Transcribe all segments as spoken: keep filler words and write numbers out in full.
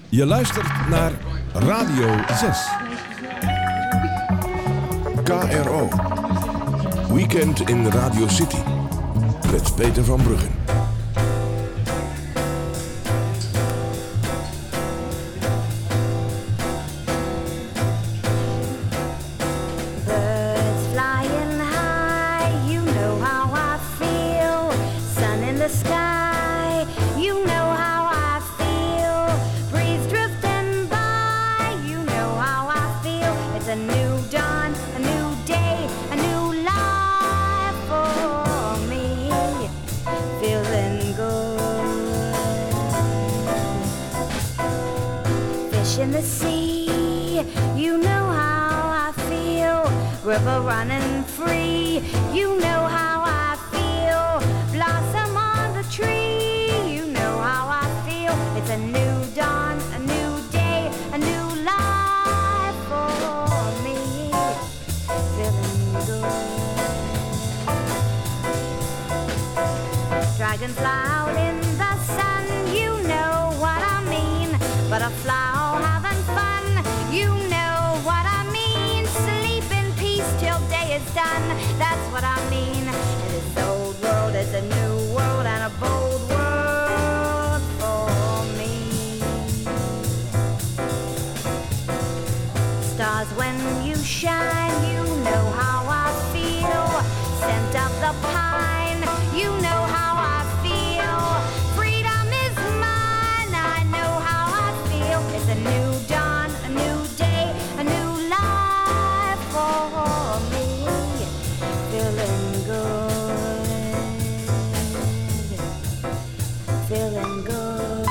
Je luistert naar Radio zes. K R O. Weekend in Radio City. Met Peter van Bruggen. In the sea, you know how I feel. River running free, you know how I feel. Blossom on the tree, you know how I feel. It's a new dawn, a new day, a new life for me. Feeling good. Dragonfly out in the sun, you know what I mean. Butterfly done, that's what I mean. This old world is a new world and a bold world for me. Stars, when you shine, you know how I feel. Scent of the pine, you know how I feel. Freedom is mine, I know how I feel. It's a new dawn, a new day, a new life for me. Feeling good, feeling good,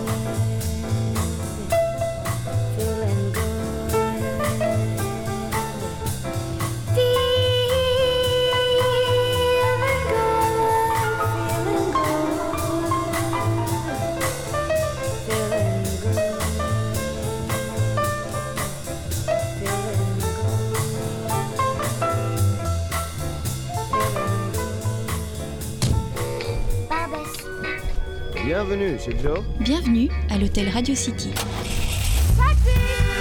feeling good, feeling good, feeling good, feeling good, feeling good. Bienvenue, c'est Joe. Bienvenue à l'hôtel Radio City. Taxi!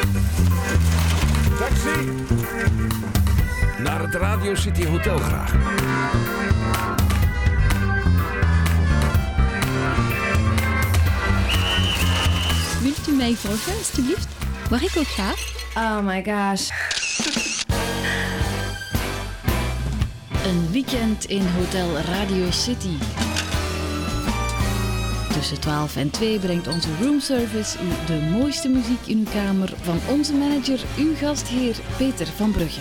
Taxi! Naar het Radio City Hotel graag. Wilt u mij volgen, alstublieft? Waar ik ook ga? Oh my gosh. Een weekend in Hotel Radio City. Tussen twaalf en twee brengt onze roomservice u de mooiste muziek in uw kamer van onze manager, uw gastheer Peter van Brugge.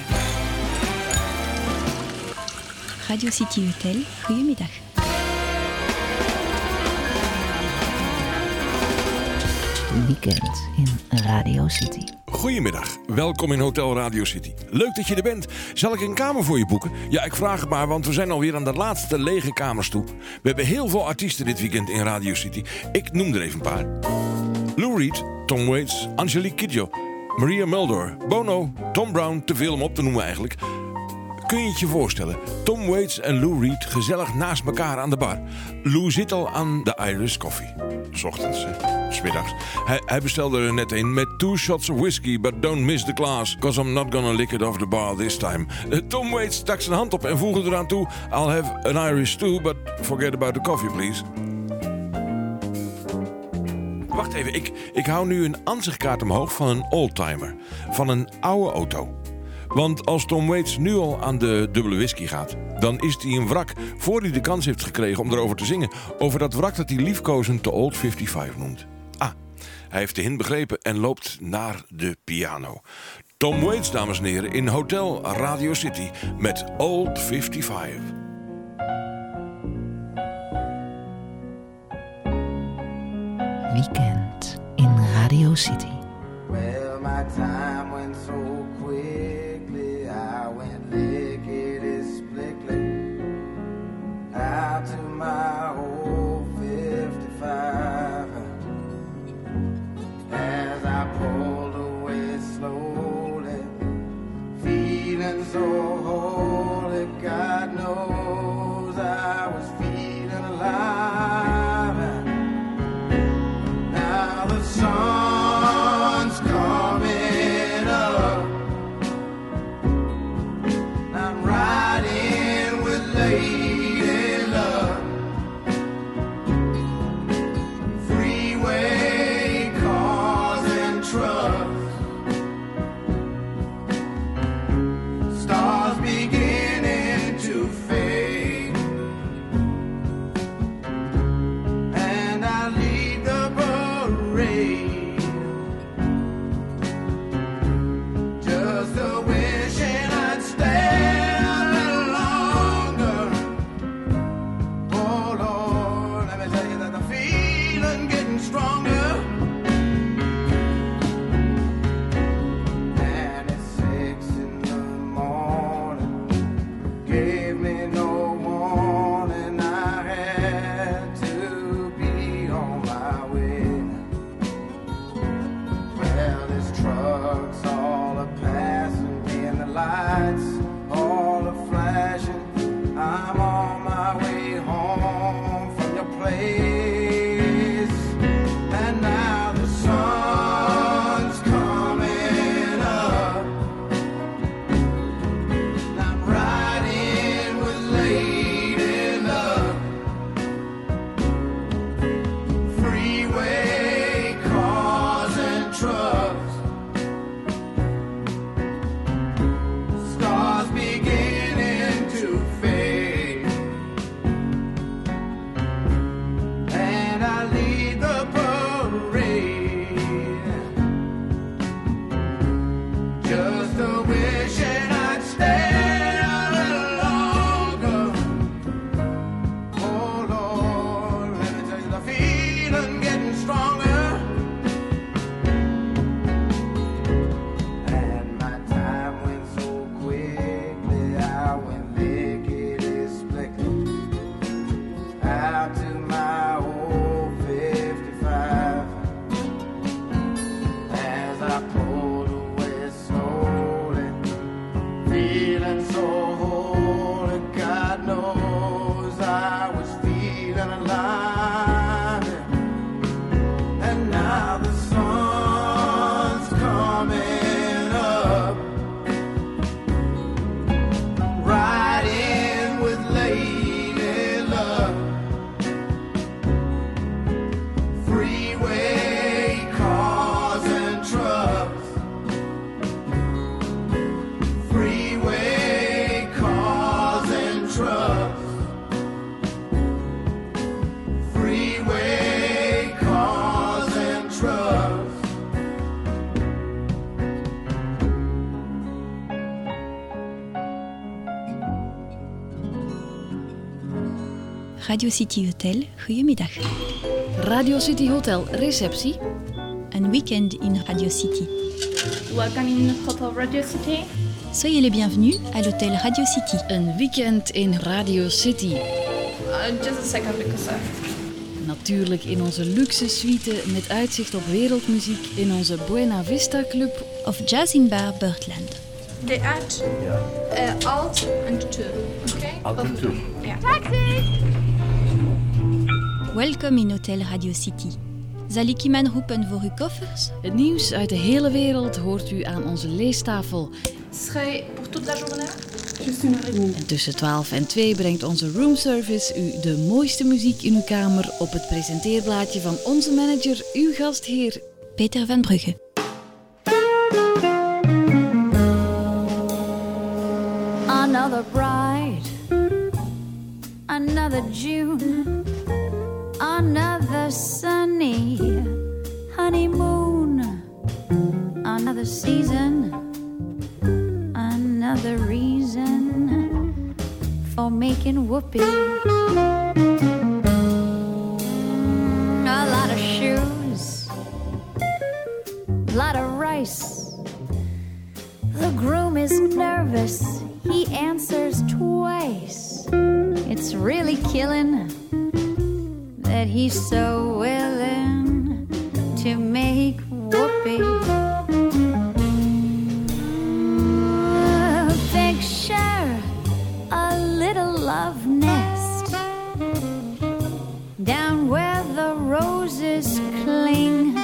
Radio City Hotel, goedemiddag. Weekend in Radio City. Goedemiddag, welkom in Hotel Radio City. Leuk dat je er bent. Zal ik een kamer voor je boeken? Ja, ik vraag het maar, want we zijn alweer aan de laatste lege kamers toe. We hebben heel veel artiesten dit weekend in Radio City. Ik noem er even een paar. Lou Reed, Tom Waits, Angelique Kidjo, Maria Muldaur, Bono, Tom Brown, te veel om op te noemen eigenlijk. Kun je het je voorstellen? Tom Waits en Lou Reed gezellig naast elkaar aan de bar. Lou zit al aan de Irish Coffee. 's Ochtends, hè? 's Middags. Hij, hij bestelde er net een met two shots of whiskey, but don't miss the glass, cause I'm not gonna lick it off the bar this time. Uh, Tom Waits stak zijn hand op en voegde eraan toe: I'll have an Irish stew, but forget about the coffee, please. Wacht even, ik, ik hou nu een ansichtkaart omhoog van een oldtimer. Van een oude auto. Want als Tom Waits nu al aan de dubbele whisky gaat, dan is hij een wrak voor hij de kans heeft gekregen om erover te zingen. Over dat wrak dat hij liefkozend de Old vijfenvijftig noemt. Ah, hij heeft de hint begrepen en loopt naar de piano. Tom Waits, dames en heren, in Hotel Radio City met Old vijfenvijftig. Weekend in Radio City. Well, my time went so quickly, I went lickety-splickly out to my old fifty-five. As I pulled away slowly, feeling so holy, God knows I was feeling alive. Now the song lights all are flashing. I'm on my way home from your place, and now the sun's coming up. And I'm riding with Lady Luck. Freeway cars and trucks, stars beginning to fade, and I lead the parade, just a wishing I'd stay a little longer. Oh Lord, let me tell you, the feeling getting stronger, and my time went so quickly. I went lickety splicking out to my old fifty-five. As I pulled away slowly, feeling so holy, God knows I was feeling alive. And now the sun's coming up, riding with Lady Luck. Freeway cars and trucks, freeway cars and trucks, freeway cars and trucks. Radio City Hotel, goedemiddag. Radio City Hotel receptie. Un week-end in Radio City. Welcome in Hotel Radio City. Soyez les bienvenus à l'hôtel Radio City. Een weekend in Radio City. Uh, just a second because uh, Natuurlijk in onze luxe suite met uitzicht op wereldmuziek in onze Buena Vista Club. Of Jazz in Bar Birdland. they add uh, alt and two. Okay? Alt and two. Yeah. Welkom in Hotel Radio City. Zal ik iemand roepen voor uw koffers? Het nieuws uit de hele wereld hoort u aan onze leestafel. Serait pour toute la journée? En tussen twaalf en twee brengt onze roomservice u de mooiste muziek in uw kamer op het presenteerblaadje van onze manager, uw gastheer Peter van Brugge. Another bright, another June, another sunny honeymoon, another season, another reason for making whoopee. A lot of shoes, a lot of rice. The groom is nervous, he answers twice. It's really killing that he's so willing to make whoopee. Picture a little love nest down where the roses cling.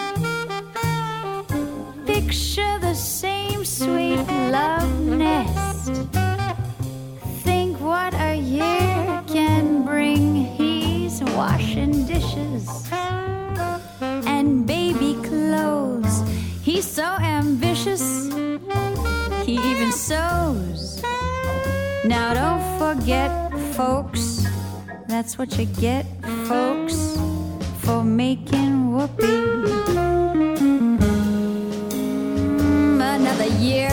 Picture the same sweet love nest. Think what a year can bring. He's washing dishes and baby clothes. He's so ambitious, he even sews. Now don't forget, folks, that's what you get, folks, for making whoopee. Another year,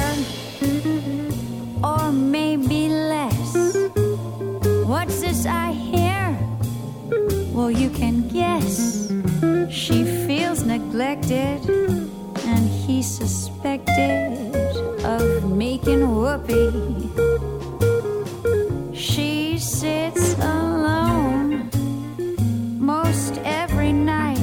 or maybe less. What's this I hear? Well, you can guess. She feels neglected, and he suspected of making whoopee. She sits alone most every night.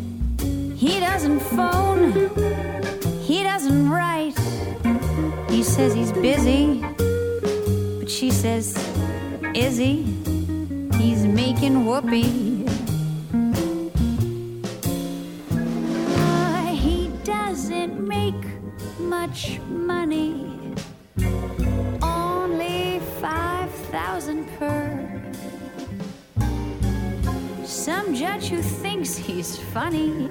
He doesn't phone, he doesn't write. He's says he's busy, but she says, is he? He's making whoopee. Uh, he doesn't make much money, only five thousand per. Some judge who thinks he's funny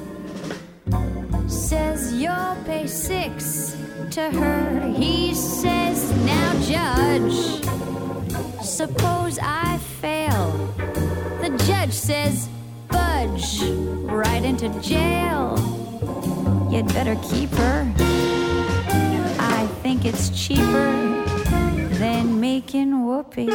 says you'll pay six to her. He says, now judge, suppose I fail. The judge says, budge right into jail. You'd better keep her. I think it's cheaper than making whoopee.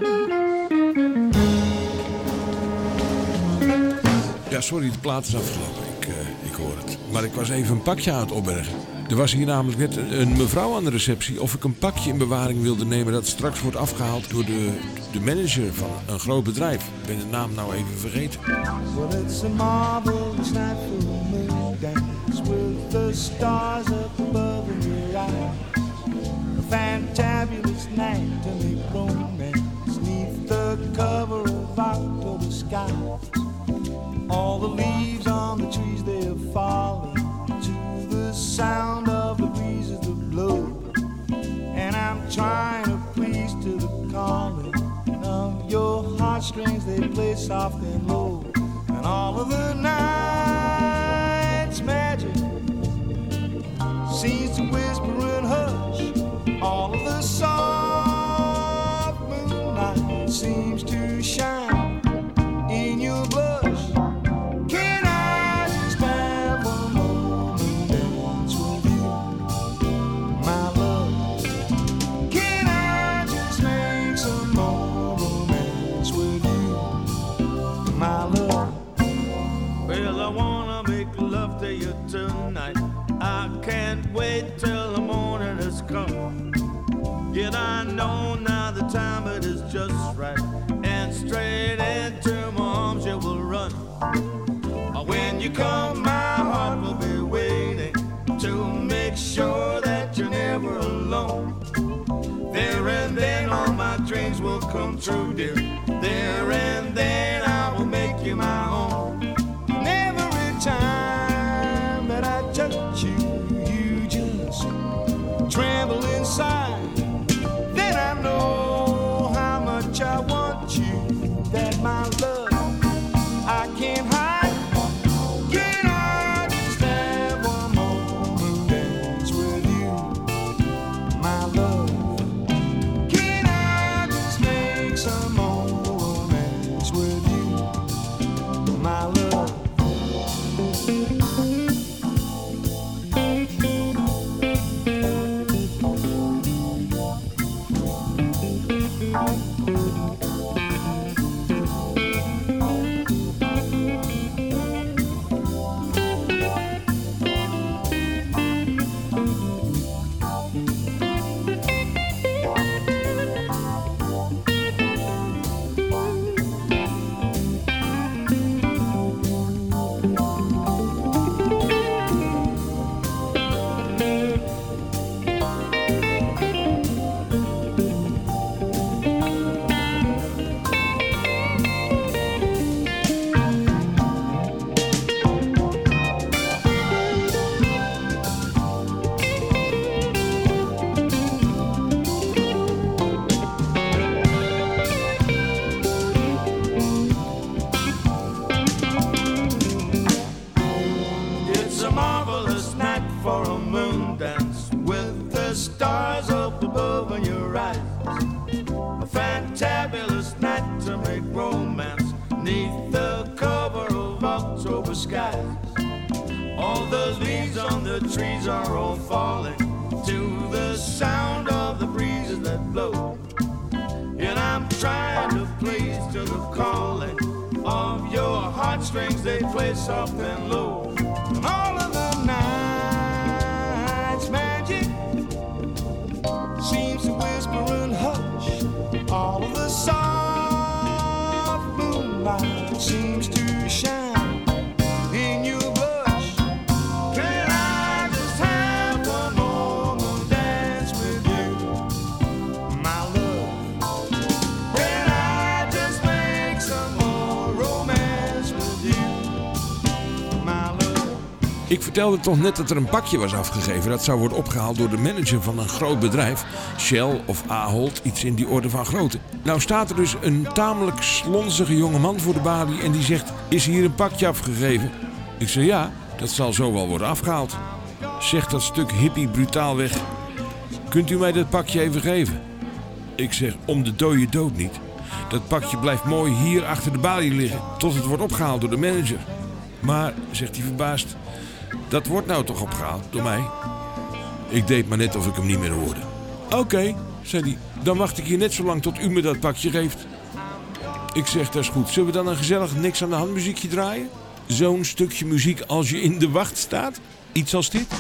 Ja, sorry, de plaat is afgelopen. Ik, uh, ik hoor het. Maar ik was even een pakje aan het opbergen. Er was hier namelijk net een mevrouw aan de receptie of ik een pakje in bewaring wilde nemen dat straks wordt afgehaald door de, de manager van een groot bedrijf. Ik ben de naam nou even vergeten. Well, it's a marvelous night for a moon dance with the stars up above in your eyes. A fantabulous night to make romance neath the cover of October skies. All the leaves on the trees, they are falling to the sound of the breezes that blow. And I'm trying to please to the calling of your heartstrings, they play soft and low. And all of the night's magic seems to whisper and hush. All of the soft moonlight seems to shine in your blush. Tonight, I can't wait till the morning has come. Yet I know now the time it is just right, and straight into my arms you will run. When you come, my heart will be waiting to make sure that you're never alone. There and then all my dreams will come true, dear. There and then I will make you my own. And every time that I touch you, you just tremble inside. Then I know how much I want you, that my love I can't hide. Can I just have one more dance with you, my love? Can I just make some more romance with you, my love? Trees are all falling to the sound of the breezes that blow. And I'm trying to please to the calling of your heartstrings, they play soft and low. And all of the night's magic seems to whisper and hush. All of the soft moonlight seems to shine in your blush. Can I just have one more dance with Ik vertelde toch net dat er een pakje was afgegeven. Dat zou worden opgehaald door de manager van een groot bedrijf. Shell of Ahold, iets in die orde van grootte. Nou staat er dus een tamelijk slonzige jongeman voor de balie en die zegt: is hier een pakje afgegeven? Ik zeg ja, dat zal zo wel worden afgehaald. Zegt dat stuk hippie brutaal weg: kunt u mij dat pakje even geven? Ik zeg: om de dode dood niet. Dat pakje blijft mooi hier achter de balie liggen tot het wordt opgehaald door de manager. Maar, zegt hij verbaasd, dat wordt nou toch opgehaald door mij? Ik deed maar net of ik hem niet meer hoorde. Oké, okay, zei hij, dan wacht ik hier net zo lang tot u me dat pakje geeft. Ik zeg, dat is goed. Zullen we dan een gezellig niks aan de hand muziekje draaien? Zo'n stukje muziek als je in de wacht staat? Iets als dit?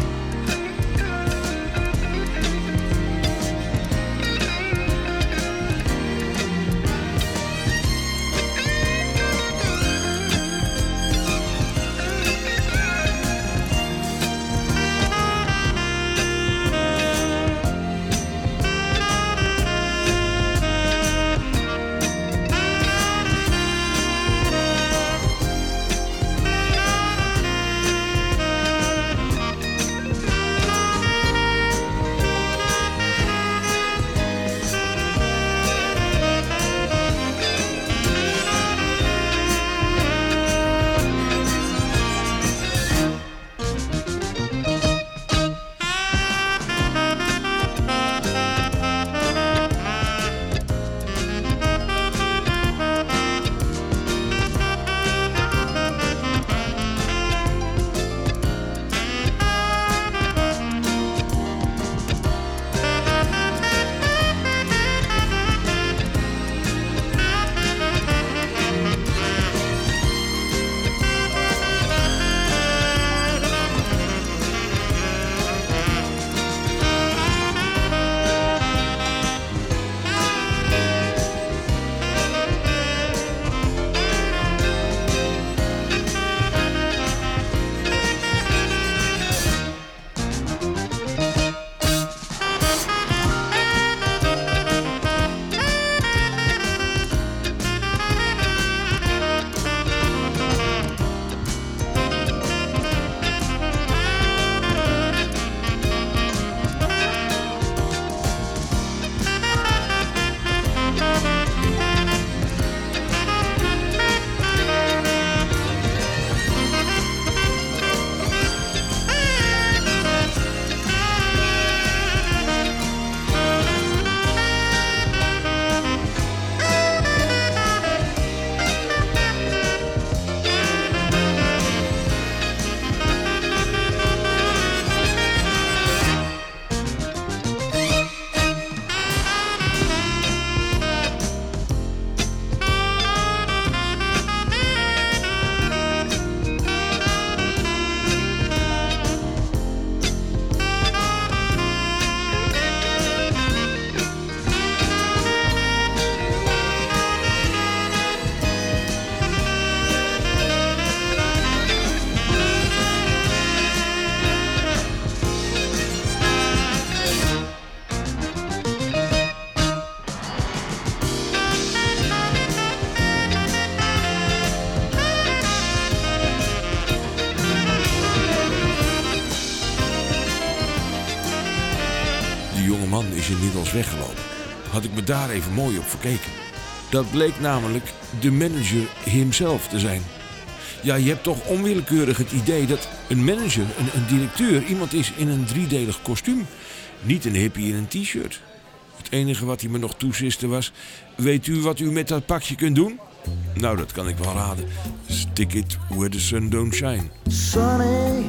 man is inmiddels weggelopen. Had ik me daar even mooi op verkeken. Dat bleek namelijk de manager himself te zijn. Ja, je hebt toch onwillekeurig het idee dat een manager, een, een directeur, iemand is in een driedelig kostuum. Niet een hippie in een t-shirt. Het enige wat hij me nog toesiste was: weet u wat u met dat pakje kunt doen? Nou, dat kan ik wel raden. Stick it where the sun don't shine. Sunny,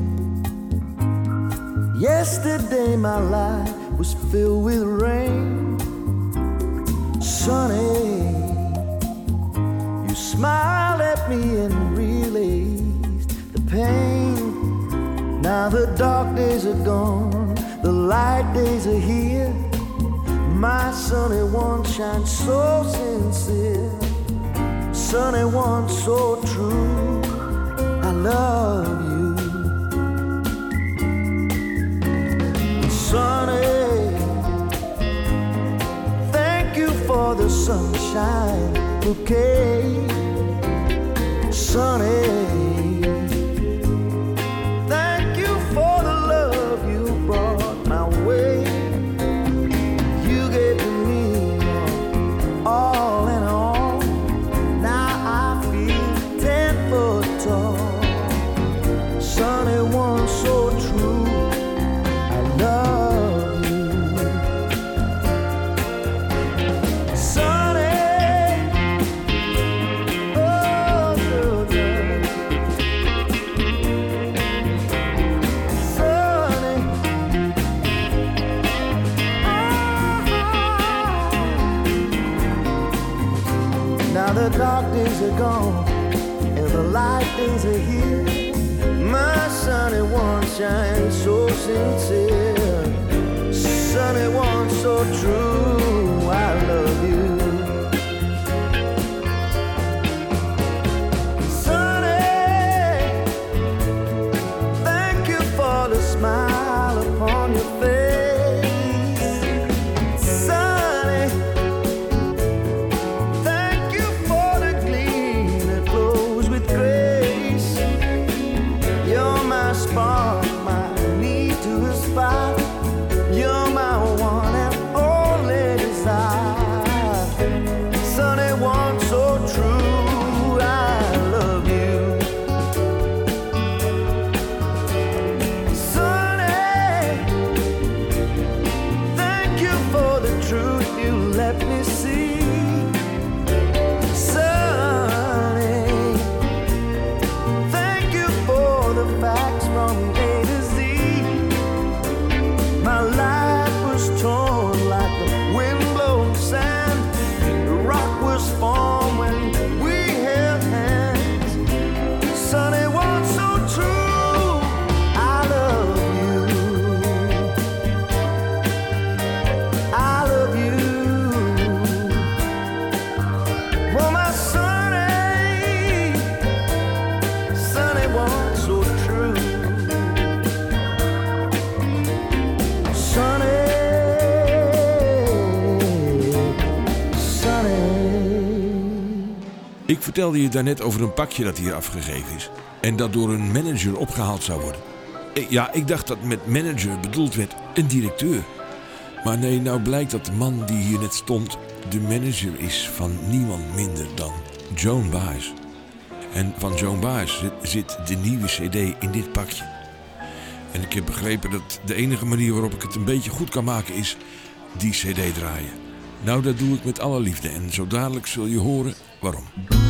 yesterday my life was filled with rain. Sunny, you smiled at me and released the pain. Now the dark days are gone, the light days are here. My sunny one shines so sincere, sunny one so true. I love you, sunny. Thank you for the sunshine bouquet, sunny. the dark days are gone and the light days are here. My sunny one shines so sincere, sunny one so true. I love you. Smile upon your face, Sunny. Thank you for the gleam that flows with grace. You're my spark, my need to aspire. You're my one and only desire. Sunny one so true, I love you. Let me see, Sunny. Thank you for the facts from A to Z. My life was torn like the wind-blown sand. The rock was formed when we held hands. Sunny one so true, I love you. I love you. Ik vertelde je daarnet over een pakje dat hier afgegeven is en dat door een manager opgehaald zou worden. Ja, ik dacht dat met manager bedoeld werd een directeur. Maar nee, nou blijkt dat de man die hier net stond de manager is van niemand minder dan Joan Baez. En van Joan Baez zit de nieuwe cd in dit pakje. En ik heb begrepen dat de enige manier waarop ik het een beetje goed kan maken is die cd draaien. Nou, dat doe ik met alle liefde en zo dadelijk zul je horen waarom.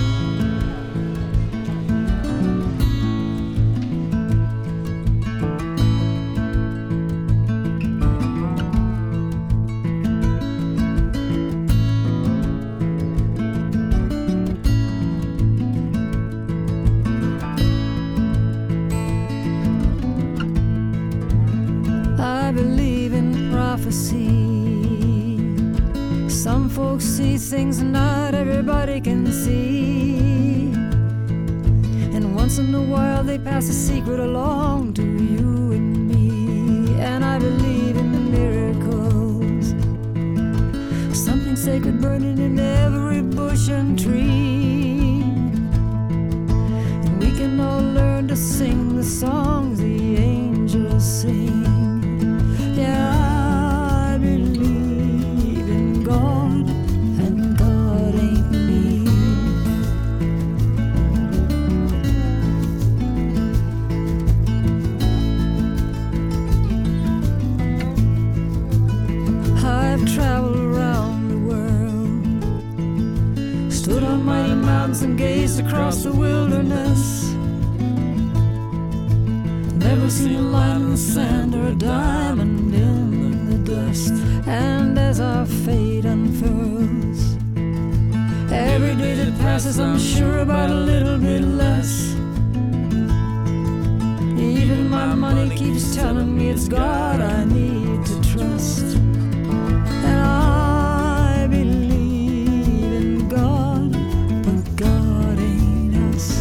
I believe in prophecy. Some folks see things not everybody can see. And once in a while they pass a secret along to you and me. And I believe in miracles. Something sacred burning in every bush and tree. And we can all learn to sing the songs the angels sing. Yeah, I believe in God, and God ain't me. I've traveled around the world, stood on mighty mountains and gazed across the wilderness. Never seen a line in the sand or a diamond in the dust. And as our fate unfurls, every day that passes I'm sure about a little bit less. Even my money keeps telling me it's God I need to trust. And I believe in God, but God ain't us.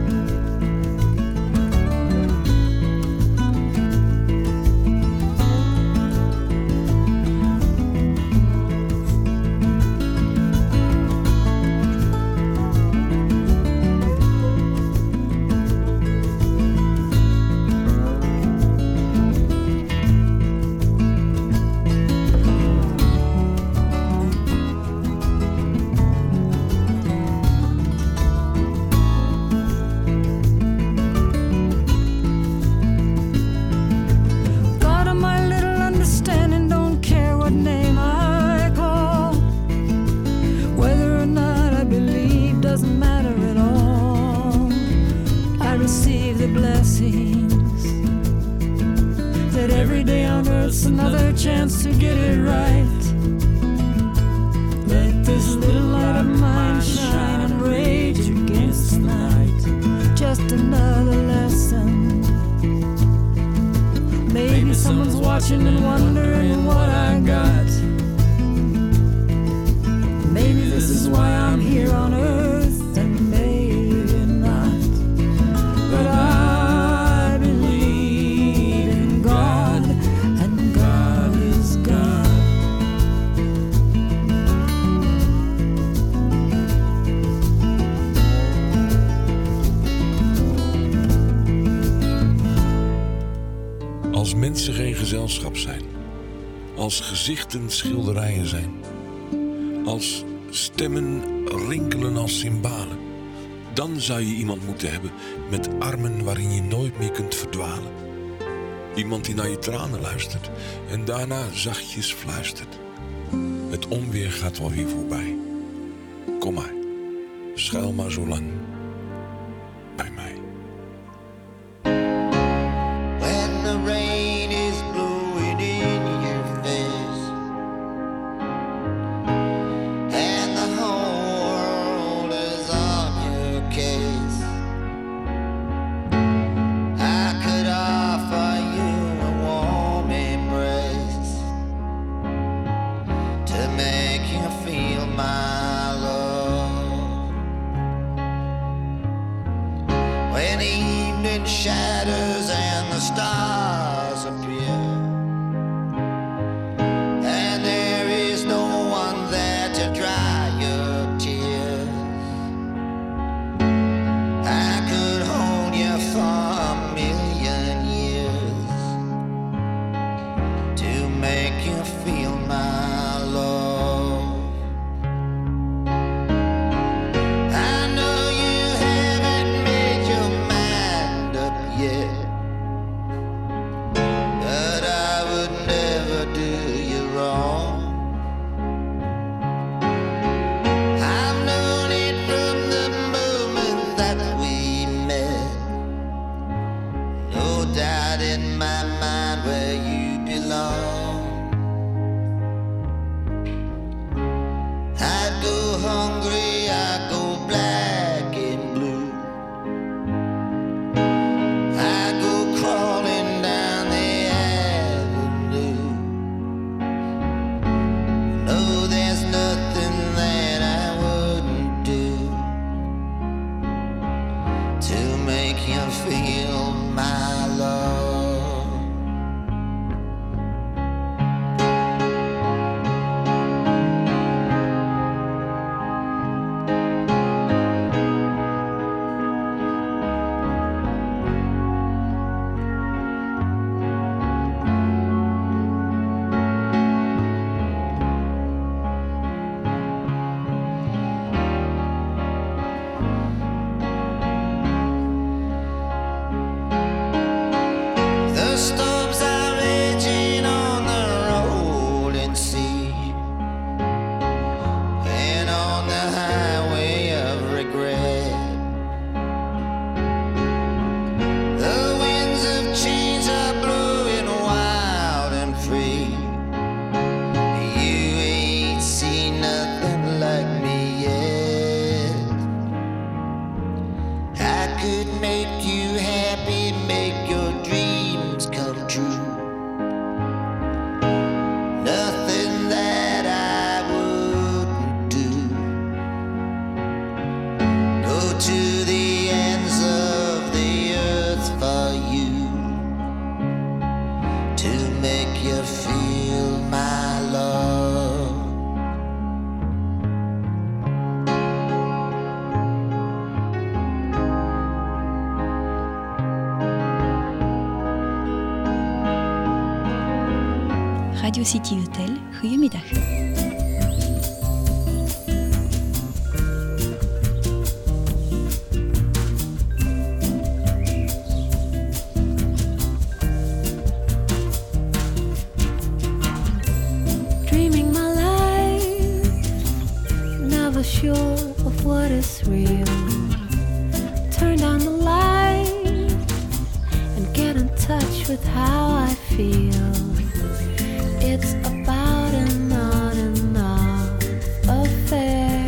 Another chance to get it right. Let this little light of mine shine and Maybe someone's watching and wondering what I got. Maybe this is why I'm here on earth, and maybe not. But I believe in God, and God is God. Als mensen geen gezelschap zijn, als gezichten schilderijen zijn, als stemmen rinkelen als cymbalen, dan zou je iemand moeten hebben met armen waarin je nooit meer kunt verdwalen. Iemand die naar je tranen luistert en daarna zachtjes fluistert. Het onweer gaat wel weer voorbij. Kom maar, schuil maar zo lang bij mij. When the rain is blowing in your face and the whole world is on your case, I could offer you a warm embrace to make you feel my love. When the evening shadows and the stars appear, and there is no one there to dry your tears, I could hold you for a million years to make you feel my love. I know you haven't made your mind up yet, but I would never do you wrong. I've known it from the moment that we met. No doubt in my mind where you belong. I'd go hungry, I'd go black and blue. I go crawling down the avenue. No, there's nothing that I wouldn't do to make you feel my love. The storms are raging on the rolling sea and on the highway of regret. The winds of change are blowing wild and free. You ain't seen nothing like me yet. I could make you happy, make your dreams come true. Nothing that I wouldn't do. Go to the ends of the earth for you to make you feel my love. Radio City Hotel, goedemiddag. Dreaming my life, never sure of what is real. Turn down the light and get in touch with how I feel. It's about an on and off affair.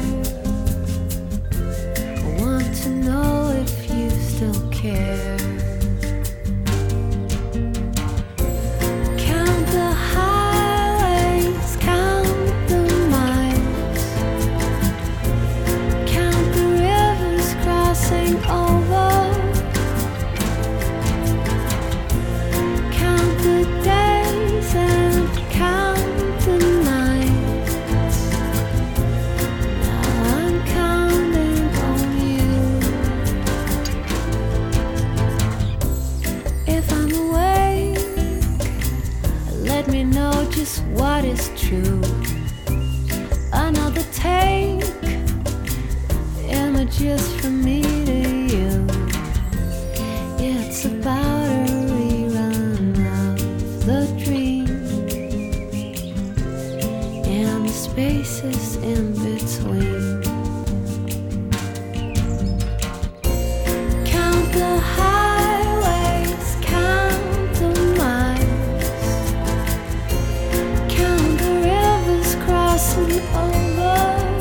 I want to know if you still care. just what is true. Another take, images from me to you. It's about a rerun of the dream, and the spaces in between. Count the highways, count the miles, count the rivers crossing over,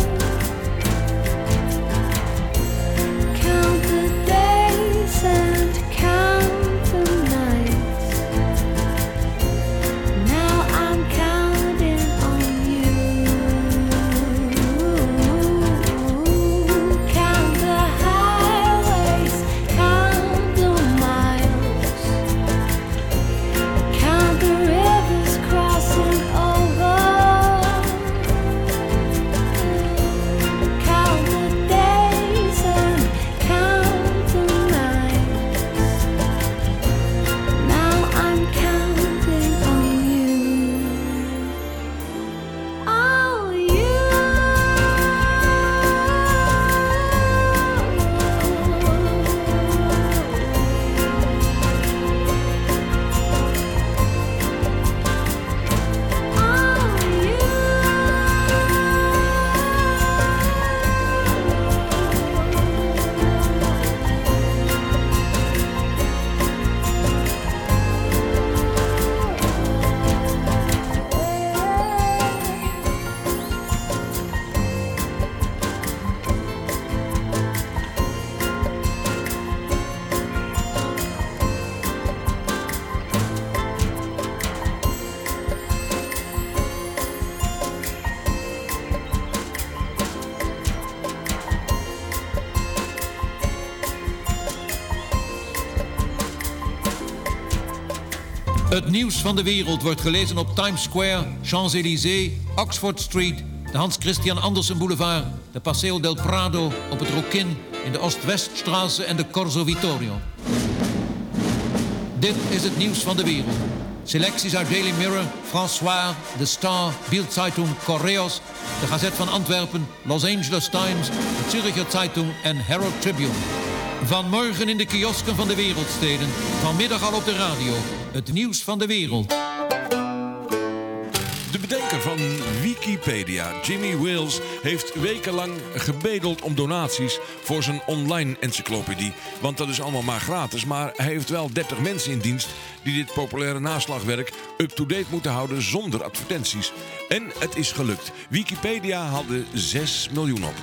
count the days and count the nights. Now I'm counting on you. Count the highways, count the miles, count the rivers crossing over, count the days and count the nights. Now I'm counting on you. Oh, you. Het nieuws van de wereld wordt gelezen op Times Square, Champs-Élysées, Oxford Street, de Hans Christian Andersen Boulevard, de Paseo del Prado, op het Rokin, in de Oost-Weststraße en de Corso Vittorio. Dit is het nieuws van de wereld. Selecties uit Daily Mirror, François, The Star, Bild-Zeitung, Correos, de Gazet van Antwerpen, Los Angeles Times, de Zürcher Zeitung en Herald Tribune. Vanmorgen in de kiosken van de wereldsteden, vanmiddag al op de radio. Het nieuws van de wereld. De bedenker van Wikipedia, Jimmy Wales, heeft wekenlang gebedeld om donaties voor zijn online encyclopedie. Want dat is allemaal maar gratis, maar hij heeft wel dertig mensen in dienst die dit populaire naslagwerk up-to-date moeten houden zonder advertenties. En het is gelukt. Wikipedia haalde zes miljoen op.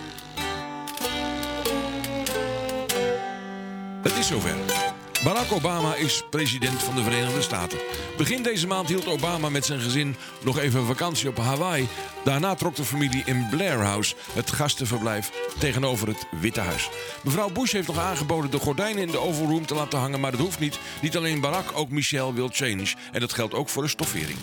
Het is zover. Barack Obama is president van de Verenigde Staten. Begin deze maand hield Obama met zijn gezin nog even vakantie op Hawaii. Daarna trok de familie in Blair House, het gastenverblijf tegenover het Witte Huis. Mevrouw Bush heeft nog aangeboden de gordijnen in de Oval Room te laten hangen, maar dat hoeft niet. Niet alleen Barack, ook Michelle wil change. En dat geldt ook voor de stoffering.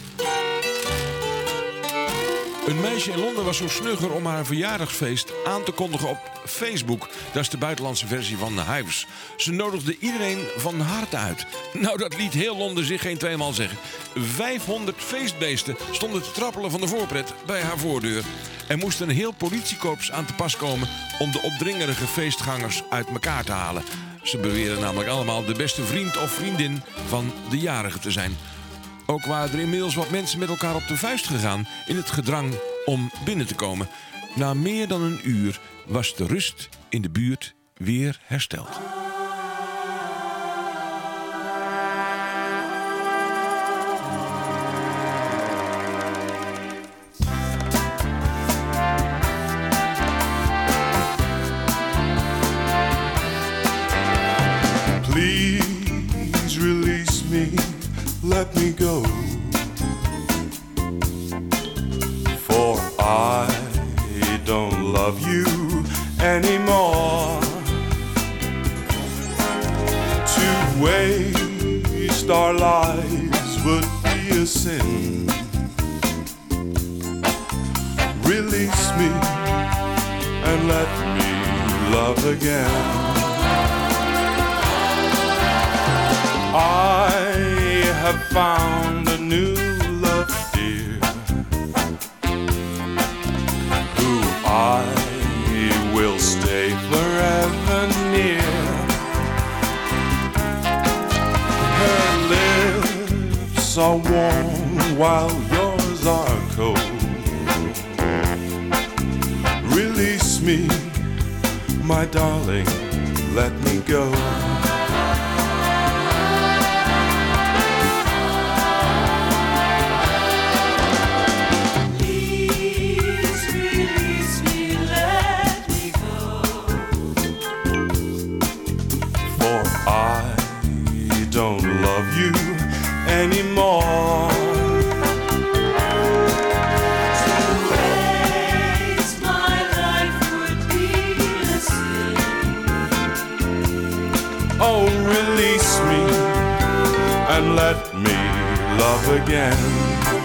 Een meisje in Londen was zo snugger om haar verjaardagsfeest aan te kondigen op Facebook. Dat is de buitenlandse versie van Hives. Ze nodigde iedereen van harte uit. Nou, dat liet heel Londen zich geen tweemaal zeggen. vijfhonderd feestbeesten stonden te trappelen van de voorpret bij haar voordeur. Er moest een heel politiekorps aan te pas komen om de opdringerige feestgangers uit elkaar te halen. Ze beweren namelijk allemaal de beste vriend of vriendin van de jarige te zijn. Ook waren er inmiddels wat mensen met elkaar op de vuist gegaan in het gedrang om binnen te komen. Na meer dan een uur was de rust in de buurt weer hersteld. Please release me, let me go. For I don't love you anymore. To waste our lives would be a sin. Release me and let me love again. I have found a new love, dear. lips are warm while yours are cold. Release me, my darling, let me go. Please release me, let me go. For I don't love you anymore. Oh, release me and let me love again.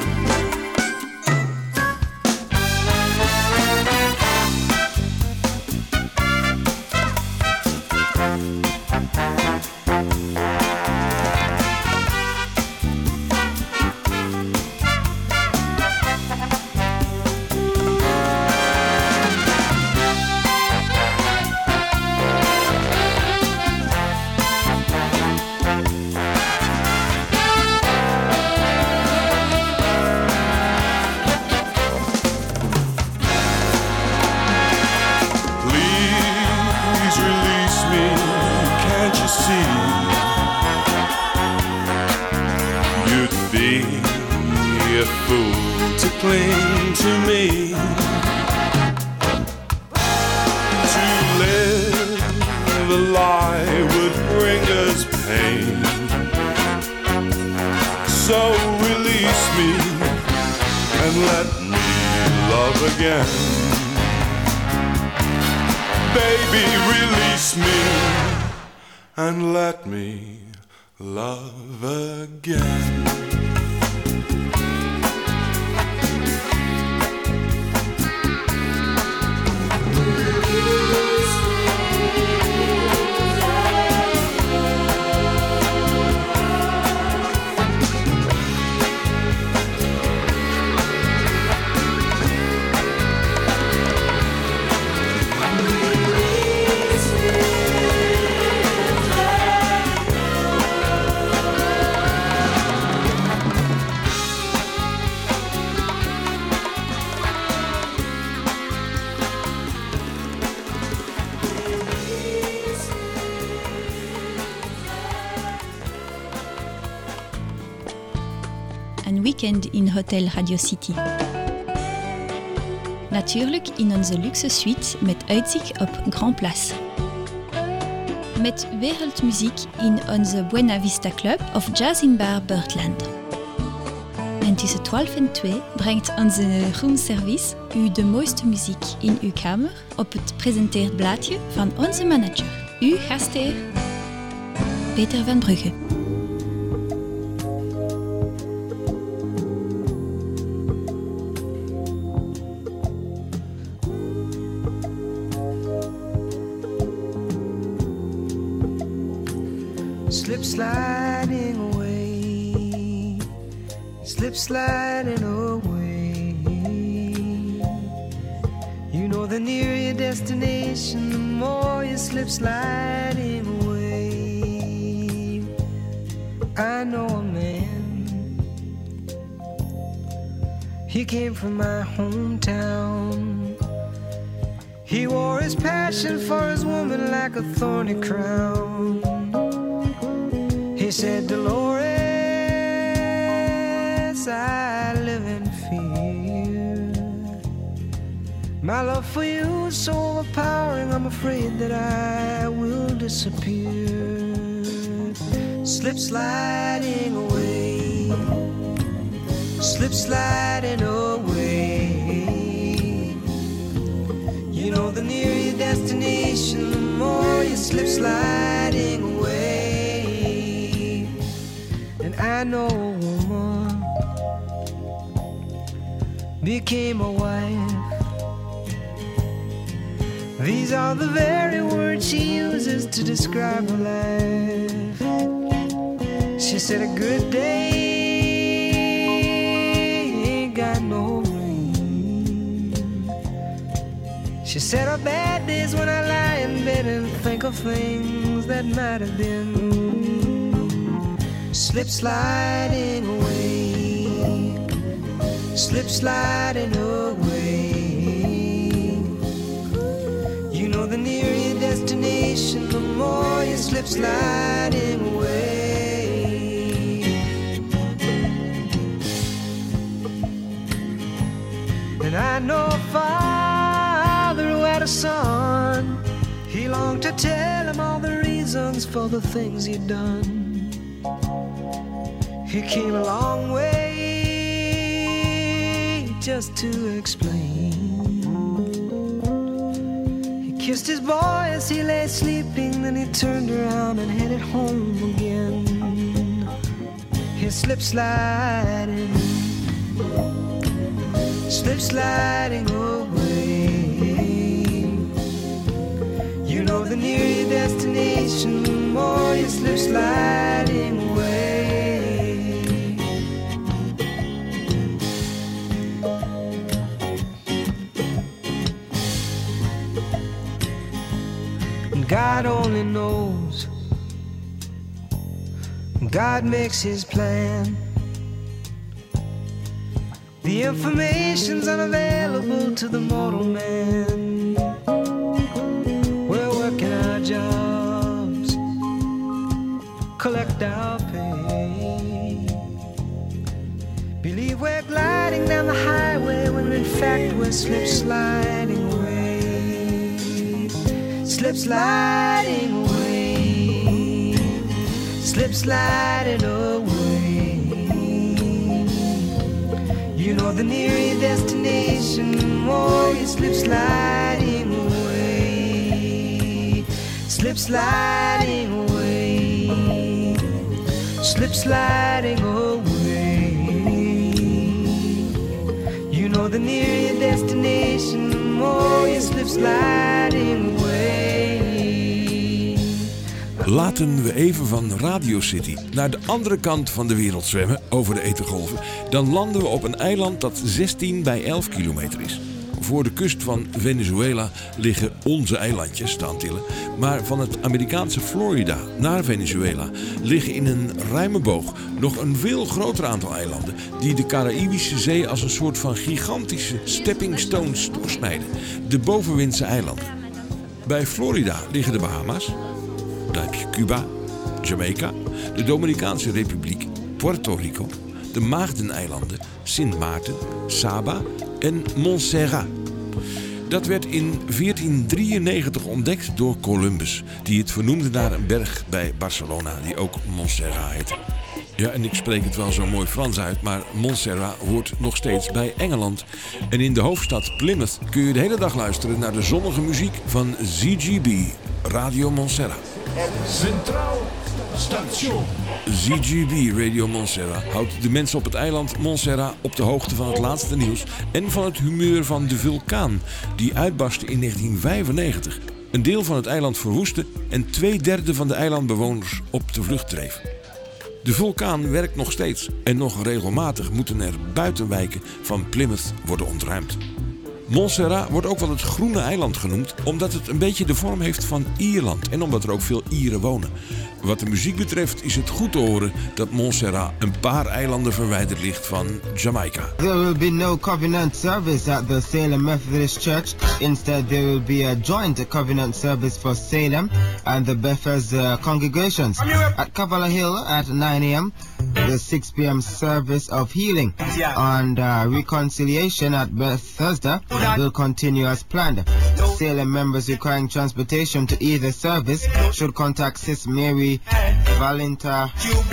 And let me love again. Een weekend in Hotel Radio City. Natuurlijk in onze luxe suite met uitzicht op Grand Place. Met wereldmuziek in onze Buena Vista Club of Jazz in Bar Birdland. En tussen twaalf en twee brengt onze roomservice u de mooiste muziek in uw kamer op het presenteerblaadje van onze manager, uw gastheer Peter van Brugge. Slip sliding away, slip sliding away. You know the nearer your destination, the more you slip sliding away. I know a man, he came from my hometown. He wore his passion for his woman like a thorny crown. He said, Dolores, I live in fear. My love for you is so overpowering, I'm afraid that I will disappear. Slip sliding away, slip sliding away. You know the nearer your destination, the more you slip sliding away. I know a woman became a wife. These are the very words she uses to describe her life. She said a good day ain't got no rain. She said her bad days when I lie in bed and think of things that might have been. Slip sliding away. slip sliding away. You know the nearer your destination, the more you slip sliding away. And I know a father who had a son. He longed to tell him all the reasons for the things he'd done. He came a long way just to explain. He kissed his boy as he lay sleeping, then he turned around and headed home again. He slip sliding, slip sliding away. You know the nearer your destination, the more you slip sliding away. God only knows. God makes his plan. The information's unavailable to the mortal man. We're working our jobs, collect our pay. Believe we're gliding down the highway when in fact we're slip sliding away. Slip sliding away, slip sliding away. You know the nearer your destination, the more you slip sliding away. Slip sliding away, slip sliding away. You know the nearer your destination, the more you slip sliding away. Laten we even van Radio City naar de andere kant van de wereld zwemmen over de ethergolven. Dan landen we op een eiland dat zestien bij elf kilometer is. Voor de kust van Venezuela liggen onze eilandjes, de Antillen. Maar van het Amerikaanse Florida naar Venezuela liggen in een ruime boog nog een veel groter aantal eilanden die de Caraïbische Zee als een soort van gigantische stepping stones doorsnijden. De bovenwindse eilanden. Bij Florida liggen de Bahama's. Dan heb je Cuba, Jamaica, de Dominicaanse Republiek, Puerto Rico, de Maagdeneilanden, Sint Maarten, Saba en Montserrat. Dat werd in veertien drieënnegentig ontdekt door Columbus, die het vernoemde naar een berg bij Barcelona, die ook Montserrat heette. Ja, en ik spreek het wel zo mooi Frans uit, maar Montserrat hoort nog steeds bij Engeland. En in de hoofdstad Plymouth kun je de hele dag luisteren naar de zonnige muziek van Z G B, Radio Montserrat. Centraal Station. Z G B Radio Montserrat houdt de mensen op het eiland Montserrat op de hoogte van het laatste nieuws en van het humeur van de vulkaan die uitbarstte in negentien vijfennegentig. Een deel van het eiland verwoestte en twee derde van de eilandbewoners op de vlucht dreef. De vulkaan werkt nog steeds en nog regelmatig moeten er buitenwijken van Plymouth worden ontruimd. Montserrat wordt ook wel het groene eiland genoemd, omdat het een beetje de vorm heeft van Ierland en omdat er ook veel Ieren wonen. Wat de muziek betreft is het goed te horen dat Montserrat een paar eilanden verwijderd ligt van Jamaica. There will be no covenant service at the Salem Methodist Church. Instead, there will be a joint covenant service for Salem and the Bethesda congregations. At Cavala Hill at nine a.m., the six p.m. service of healing and uh, reconciliation at Bethesda will continue as planned. Salem members requiring transportation to either service should contact Sis Mary Valinta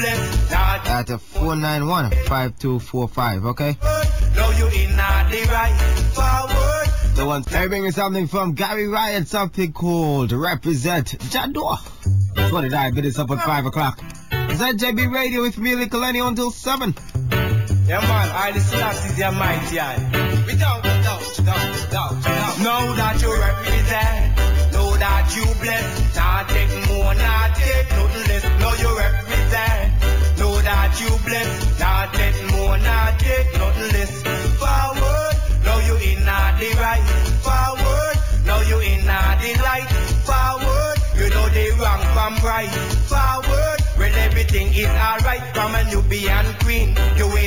at four nine one, five two four five, okay? The one bringing something from Gary Ryan, something called Represent Jador. twenty-nine minutes up at five o'clock. Is that J B Radio with me, Little Lenny, until seven? Yeah, man, I listen to your mighty eye. We don't, we don't, we don't, we don't, we don't. Know that you represent, know that you bless. Not take more, not take nothing less. Know you represent, know that you bless. Not take more, not take nothing less. Forward, know you in the right. Forward, know you in the light. Forward, you know they wrong from right. Forward, when everything is alright. From a Nubian queen, your ways are so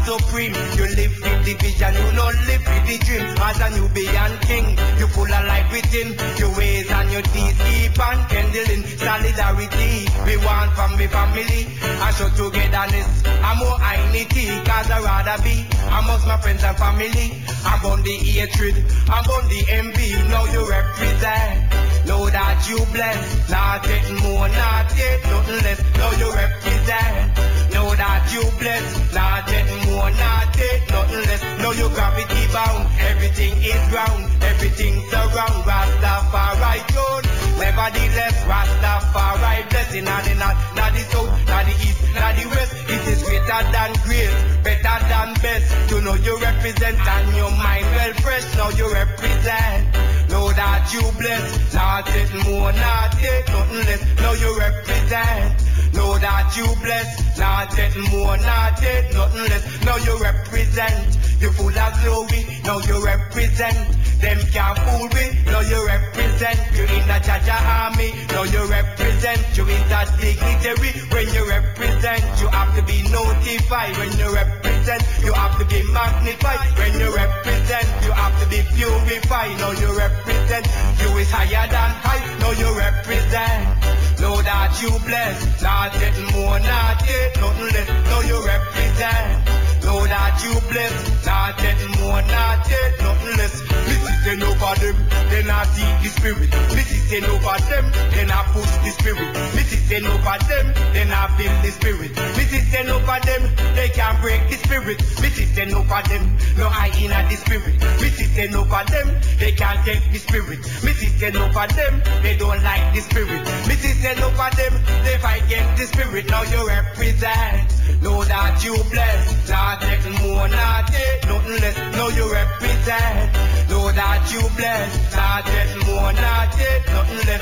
supreme. You live with the vision, you not live with the dream. As a Nubian king, you full of life within. Your ways and your deeds keep on kindling. Solidarity, we want from the family. I show togetherness, I'm more unity. Cause I rather be amongst my friends and family. I'm on the hatred, I'm on the envy. Now you represent, know that you bless. Not take more, not take nothing less. Now you represent, know that you bless. Not take more, not take nothing less. Now you gravity bound, everything is round, everything's around. Rastafari throne, nevertheless Rastafari blessing. Not the north, not the south, not the east, not the west. It is greater than grace, better than best. You know you represent and your mind well fresh. Now you represent, know that you bless. Not take more, not take nothing less. Now you represent, know that you bless. Not take more, not take nothing less. Now you represent, you full of glory. Now you represent, them can't fool me. Now you represent, you in the Jaja army. Now you represent, you is that dignitary. When you represent, you have to be notified. When you represent, you have to be magnified. When you represent, you have to be purified. Now you represent, you is higher than high. Now you represent, know that you bless. Not get more, not get nothing less. Now you represent, know that you bless. Not get more, not get nothing less. Listen over them, then I see the spirit. Listen over them, then I push the spirit. Listen over them, then I feel the spirit. Listen over them, they can't break the spirit. Listen over them, no I in the spirit. Listen over them, they can't take the spirit. Listen over them, they don't like the spirit. Listen over them, they fight against the spirit. Now you represent, know that you bless. Not take more, not take nothing less. Now you represent, know that you bless. Not take more, not take nothing less.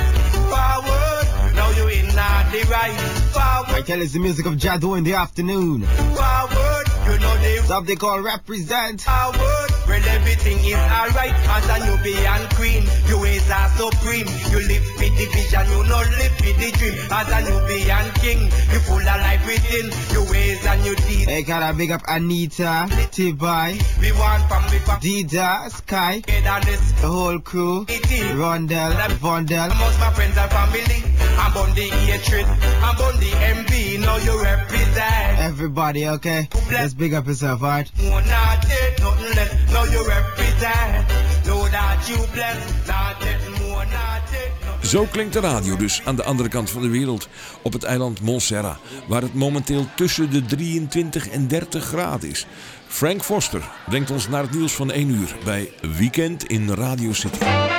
Forward, now you in not the right. Forward, I tell it's the music of Jado in the afternoon. Forward, you know they something called represent. Forward, well everything is alright. As a Nubian queen, you ways are supreme. You live with the vision, you not live with the dream. As a Nubian king, you full of life within. Your ways and your deeds. Hey, gotta big up Anita, T-Boy, we want from the back. Dida, Sky, the whole crew, Rondell, Vondell. Amongst my friends and family, I'm on the hatred, I'm on the envy. Now you represent everybody, okay? Let's big up yourself, alright? More not take nothing less. Now you represent, know that you bless. Not take more, not take nothing. Zo klinkt de radio dus aan de andere kant van de wereld, op het eiland Montserrat, waar het momenteel tussen de drieëntwintig en dertig graden is. Frank Foster brengt ons naar het nieuws van één uur bij Weekend in Radio City.